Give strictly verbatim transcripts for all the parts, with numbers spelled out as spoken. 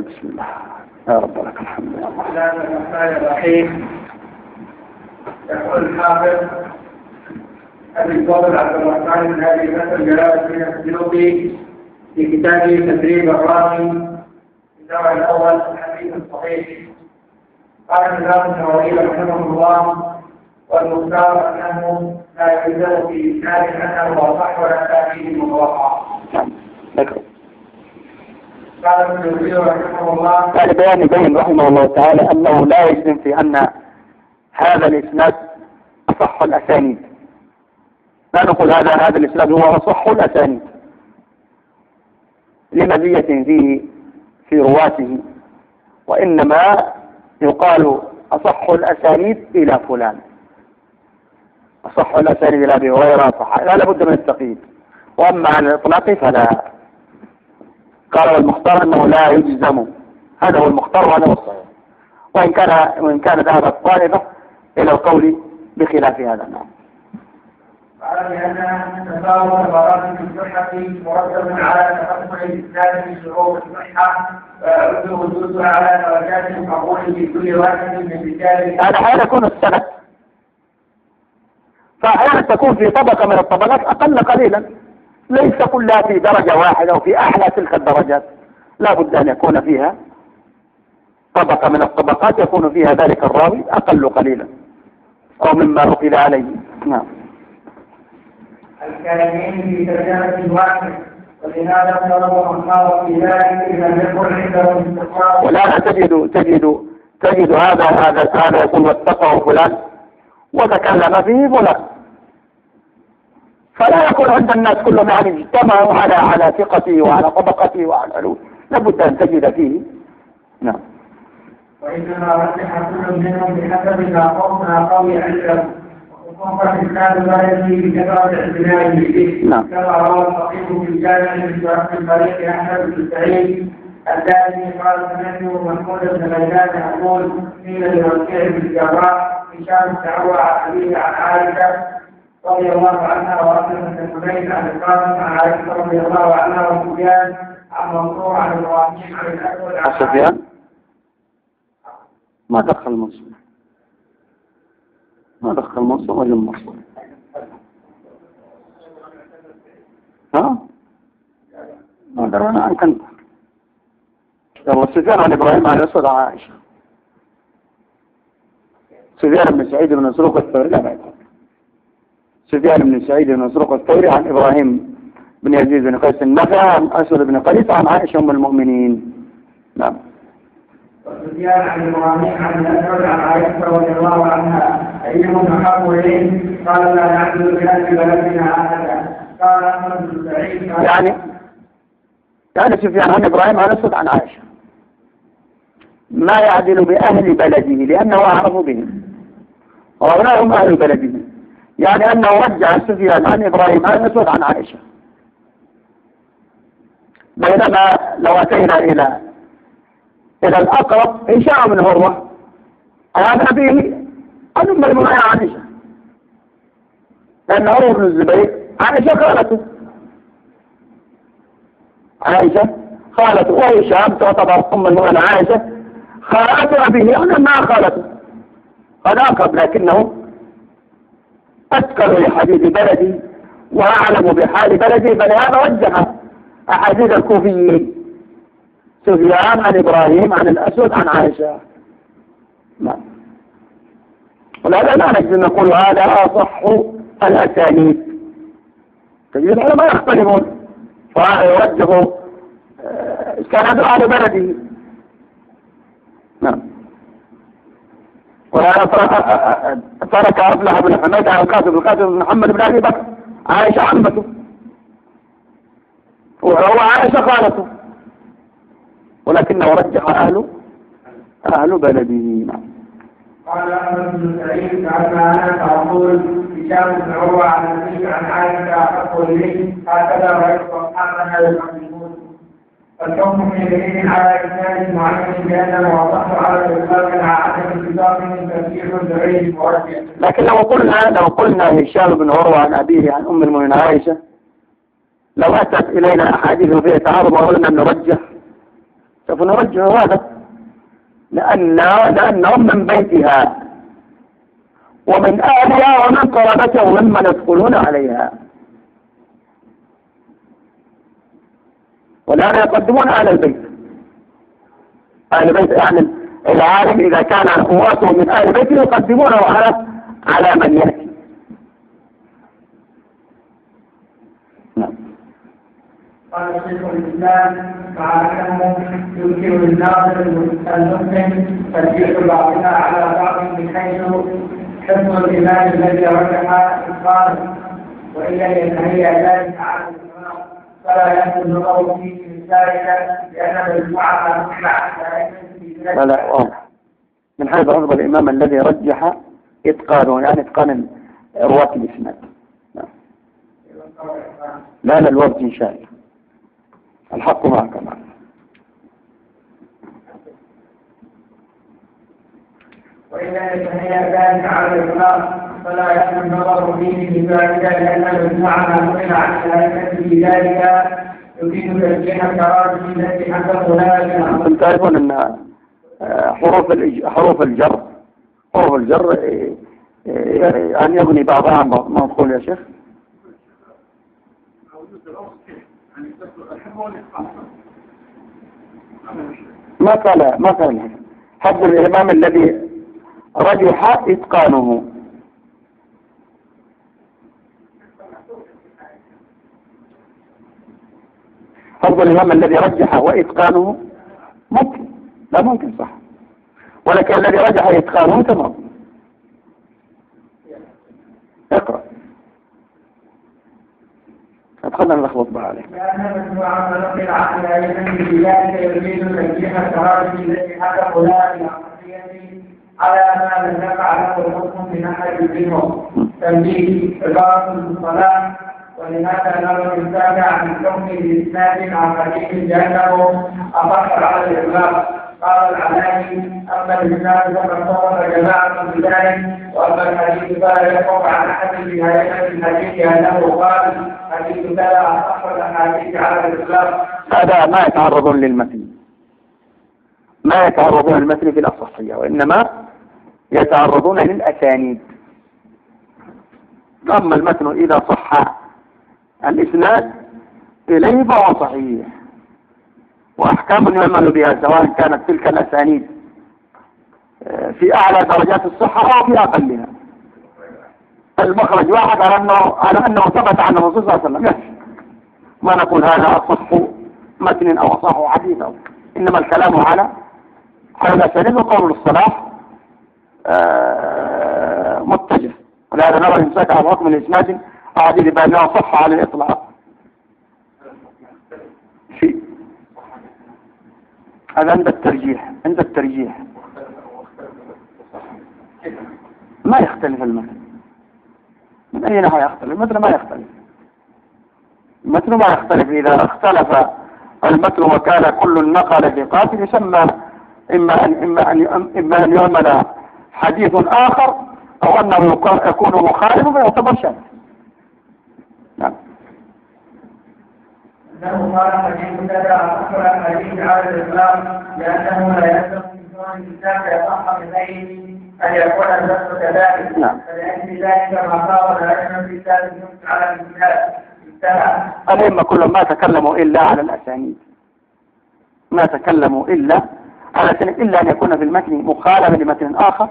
تفضل. بسم الله يا رب لك الحمد. بسم الله الرحمن الرحيم. يقول الحافظ أبي الفضل عبد الرحمن بن أبي بكر جلال الدين السيوطي في كتابه تدريب الراوي النوع الأول الحديث الصحيح. قال الإمام النووي رحمه الله: والمختار أنه لا يلزم في إسناد أنه أصح ولا تأكيد مطلقا. قال ابن الجوزي رحمه الله: قال بيان يبين رحمه الله تعالى أنه لا يجزم في أن هذا الإسناد أصح الأسانيد. لا نقول هذا هذا الإسناد هو أصح الأسانيد لمزية فيه في رواته، وإنما يقال أصح الأسانيد إلى فلان، أصح الأسانيد إلى أبي هريرة، صح، لا لابد من التقييد. وأما عن الإطلاق فلا. قال والمختار أنه لا يجزم، هذا هو المختار وهذا هو الصحيح، وإن كان وإن كان ذهب الطائفة إلى القول بخلاف هذا. نعم. قال لأن تفاوت مراتب الصحة مرتب على تقبل الإسلام في شروط الصحة، ويعد وجودها على درجات المقبول في كل واحد من رجال. هذا أحيانا يكون السند، فأحيانا تكون في طبقة من الطبقات أقل قليلا، ليس كلها في درجة واحدة وفي أعلى تلك الدرجات، لا بد أن يكون فيها طبقة من الطبقات يكون فيها ذلك الراوي أقل قليلا أو مما أقل عليه. نعم. الكلمين في ترجمة واحد، ولهذا طلب من قال في ذلك إذا لم يكن عندهم استقرار. ولا تجد تجد تجد هذا هذا هذا يقول واتقوا فلان وتكلم فيه فلان، فلا يكون عند الناس كلهم يعني اجتمعوا على على ثقته وعلى طبقته وعلى علوه، لابد أن تجد فيه. نعم. وإنما رجح كل منهم بحسب ما قوم قوي عنده، وخصوصا إسناد لا يجري بكثرة اعتنائه به. نعم. كما روى الخطيب في الجامع من طريق أحمد بن سعيد الثاني قال سمعت محمود بن غيلان يقول قيل لوكيع بن الجراح هشام تعوى عن أبيه عن عائشة رضي الله عنها وأسلم بن حنين عن القاسم عن عائشة رضي الله عنها وسفيان عن منصور عن إبراهيم عن الأسود عن سفيان ما دخل منصور، ما دخل منصور ولا منصور. ها؟ ما درى أنا عن كنت. يلا سفيان عن إبراهيم عن الأسود عن عائشة. سفيان بن سعيد بن مسروق الثوري لا بعد. سفيان بن سعيد بن مسروق الثوري عن إبراهيم بن يزيد بن قيس النخعي عن أسود بن قيس عن عائشة أم المؤمنين. نعم. وسفيان عن إبراهيم عن الأسود عن عائشة رضي الله عنها أيهم أحب إليه قال لا نعبد بأهل بلدنا أحدا. قال أحمد بن سعيد يعني يعني سفيان عن إبراهيم عن أسود عن عائشة ما يعدل بأهل بلده لأنه أعرف بهم وهؤلاء هم أهل بلده، يعني أنه رجع سفيان عن إبراهيم عن أسود عن عائشة. بينما لو أتينا إلى إلى الأقرب هشام بن عروة عن أبيه عن أم المؤمنين عائشة، لأن عروة بن الزبير عائشة خالته، عائشة خالته، وهشام تعتبر أم المؤمنين عائشة خالته أبيه، أنا ما خالته قد أقرب، لكنه أذكر لحديث بلدي وأعلم بحال بلدي، فلهذا وجه أحاديث الكوفيين سفيان عن إبراهيم عن الأسود عن عائشة. نعم. ولهذا لا نجد نقول هذا أصح الأسانيد، تجد العلماء يختلفون فيوجهوا كان هذا أهل بلده. نعم. وهذا ترك أفلح بن حميد عن القاسم القاسم بن محمد بن أبي بكر عائشة عمته وهو عائشة خالته، ولكنه رجح أهل أهل بلده. قال أحمد بن سعيد كما أنا أقول هشام بن عروة عن أبيه عن عائشة أقول إليه هكذا رأيت أصحابنا يقدمون. فالحكم في دليل على إسناد معين بأنه وضح على الإطلاق مع عدم اتفاق من تفسير ضعيف مرجح. لكن لو قلنا لو قلنا هشام بن عروة عن أبيه عن أم المؤمنين عائشة، لو أتت إلينا أحاديث فيها تعارض وقلنا نرجح سوف نرجع هذا، لأن لأنهم من بيتها ومن أهلها ومن قرابتها وممن يدخلون عليها، والآن يقدمون أهل البيت. أهل البيت يعني العالم إذا كان قواته من أهل البيت يقدمونه على على من يأتي. نعم. قال شيخ الإسلام مع أنه يمكن للناظر المسلم ترجيح بعضها على بعض من حيث حفظ الإمام الذي رجح إتقانه، وإلا يتهيأ ذلك على الإمام فلا يأخذ النظر فيه من ذلك لأن مجموعة مجمع لا لا واضح من حيث حفظ الإمام الذي رجح إتقانه، يعني إتقان رواة الإسناد. لا لا الوقت إن شاء الله الحق معك معك. وإذا يتهيأ ذلك على الإطلاق فلا يكون النظر فيه بذلك لأن مجموعة نقل عن الأئمة بذلك يريد ترجيح التراجم التي حدثها لنا. أنتم تعرفون أن حروف حروف الجر حروف الجر أن يغني بعضها عن بعض. ما تقول يا شيخ؟ ما قال ما قال حفظ الإمام الذي رجح إتقانه. حفظ الإمام الذي رجح وإتقانه ممكن، لا ممكن صح، ولكن الذي رجح إتقانه تمام. اقرأ أدخلنا نلخبط بها عليه. لأن مجموعة نقل عن الأئمة بذلك يريد ترجيح التراجم التي حدثها للعقلية على ما لم يقع له الحكم من أحد منهم تنبيه عبارة الصلاة. ولهذا نرى الإنسان عن الحكم بإسناد عن حديث لأنه أصح على الإطلاق. قال العلاني أما الإسناد فقد صور جماعة بذلك، وأما الحديث فلا يقع عن أحد من أئمة الحديث أنه قال حديث كذا أصح الأحاديث على الإطلاق. هذا ما يتعرضون للمتن، ما يتعرضون للمتن في الأصحية، وإنما يتعرضون للأسانيد. أما المتن إذا صح الإسناد إليه فهو صحيح، وأحكام يعمل بها سواء كانت تلك الأسانيد في أعلى درجات الصحة أو في أقلها. المخرج واحد على أنه على أنه ثبت عن الرسول صلى الله عليه وسلم، ما نقول هذا أصح متن أو أصح حديث، إنما الكلام على على الأسانيد. وقول الصلاح متجه، ولهذا نرى الإمساك على حكم الإسناد أعدل بأنه صح على الإطلاق. في هذا عند الترجيح، عند الترجيح ما يختلف المتن. من أي ناحية يختلف؟ المتن ما يختلف، المتن ما يختلف. إذا اختلف المتن وكان كل نقل بقاتل يسمى إما أن إما أن إما أن يعمل حديث آخر أو أنه يكون مخالفا فيعتبر شاذ. نعم. أنه قال حديث كذا أصح الحديث على الإطلاق لأنه لا يلزم من كون الكتاب يصح بغيره أن يكون النص كذلك. نعم. فلأجل ذلك ما صار العلم في ذلك النص على الإسناد انتهى. الأئمة كلهم ما تكلموا إلا على الأسانيد، ما تكلموا إلا على الأسانيد، إلا أن يكون في المتن مخالفة لمتن آخر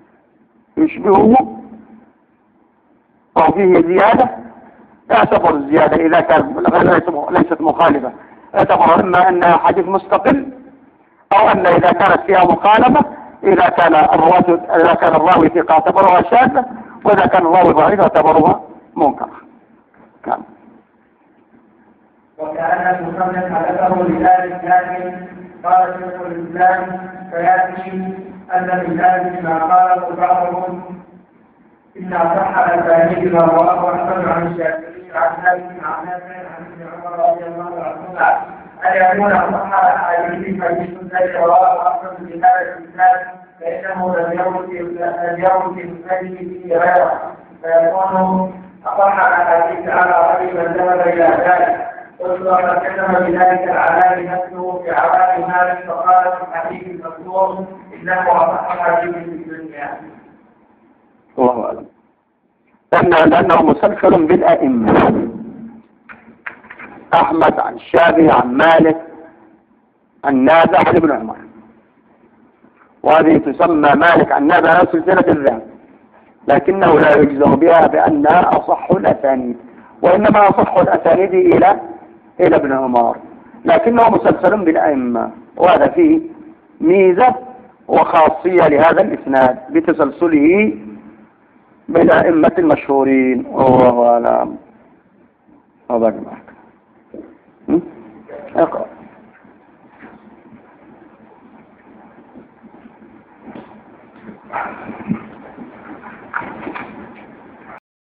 يشبهه أو فيه زيادة. يعتبر الزيادة إذا كان ليست مخالفة، يعتبر إما أنها حديث مستقل أو أن إذا كانت فيها مخالفة إذا كان الراوي إذا كان الراوي ثقة اعتبرها شاذة، وإذا كان الراوي ضعيف اعتبرها منكرة. نعم. وكأن المصنف حدثه لذلك، لكن قال شيخ الإسلام فيأتي أن من ذلك ما قاله بعضهم إن أصح الأسانيد ما رواه أحمد عن الشافعي عن مالك عن نافع عن ابن عمر رضي الله عنهما أن يكون أصح الأحاديث حديث الذي رواه أحمد بهذا الإسناد فإنه لم يرد لم يرد في مسنده فيه غيره، فيكون أصح الأحاديث على رأي من ذهب إلى ذلك. قلت وحكم بذلك العلامي نفسه في عوالم مالك فقال في الحديث المذكور انه اصح حديث في الدنيا. الله اعلم. لأنه, لأنه مسلسل بالأئمة، أحمد عن الشافعي عن مالك عن نافع عن ابن عمر، وهذه تسمى مالك عن نافع على سلسلة الذهب، لكنه لا يجزم بها بأنها أصح الأسانيد، وإنما أصح الأسانيد إلى إلى ابن عمر، لكنه مسلسل بالأئمة، وهذا فيه ميزة وخاصية لهذا الإسناد بتسلسله بالأئمة المشهورين. والله أعلم. هذا معك. اقرأ.